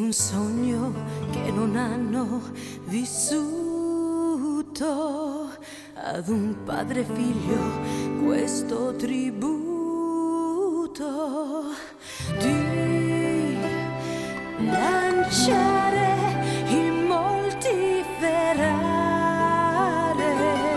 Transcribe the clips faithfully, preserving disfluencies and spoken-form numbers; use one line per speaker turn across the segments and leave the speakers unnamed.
un sogno che non hanno vissuto. Ad un padre e figlio questo tributo di lanciare il moltiferare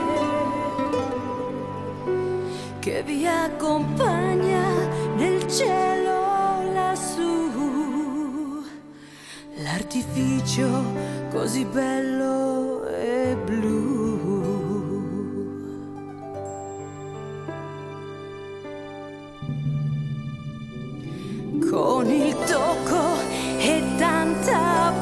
che vi accompagna nel cielo lassù, l'artificio così bello e blu. Con il tocco e tanta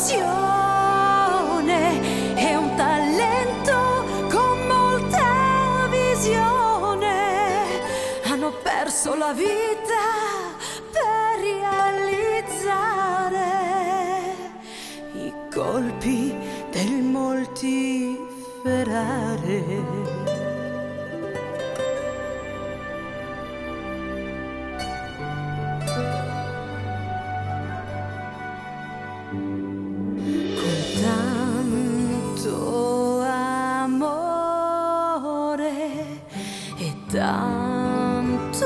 passione e un talento con molta visione, hanno perso la vita per realizzare i colpi del moltiferare. Tanto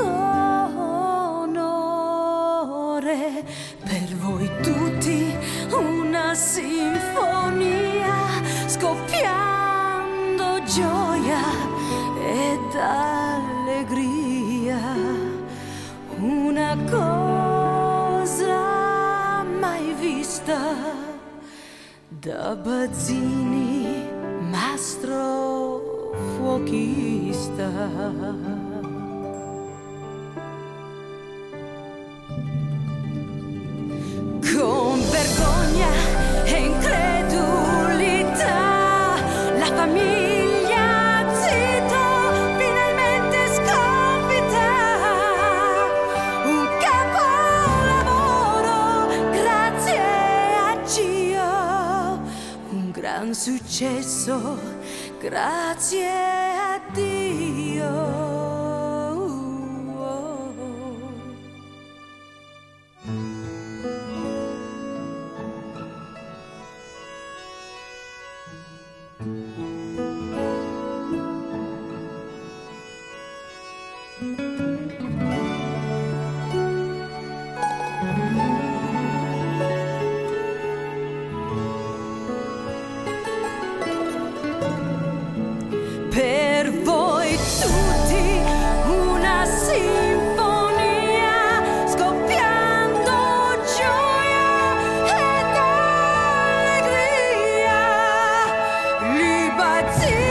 onore per voi tutti, una sinfonia scoppiando gioia ed allegria, una cosa mai vista da Bazzini, mastro fuochista. Con vergogna e incredulità la famiglia zitto finalmente sconfitta, un capolavoro grazie a Dio, un gran successo grazie a Dio. Per voi tutti una sinfonia scoppiando gioia ed allegria, li Bazzini